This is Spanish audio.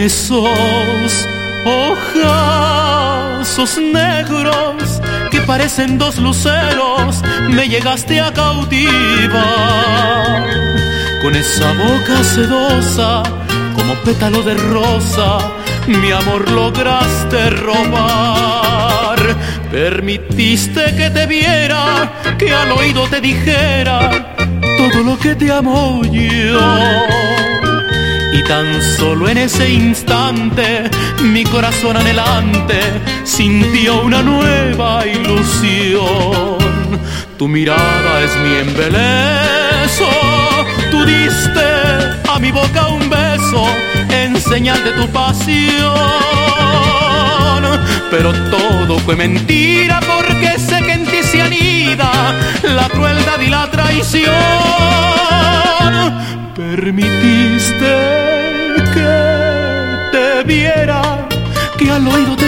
esos ojazos negros que parecen dos luceros me llegaste a cautivar. Con esa boca sedosa como pétalo de rosa mi amor lograste robar. Permitiste que te viera, que al oído te dijera todo lo que te amo yo. Y tan solo en ese instante mi corazón anhelante sintió una nueva ilusión. Tu mirada es mi embeleso, tú diste a mi boca un beso en señal de tu pasión. Pero todo fue mentira porque sé que en ti se anida la crueldad y la traición. Permitiste que te viera, que al oído te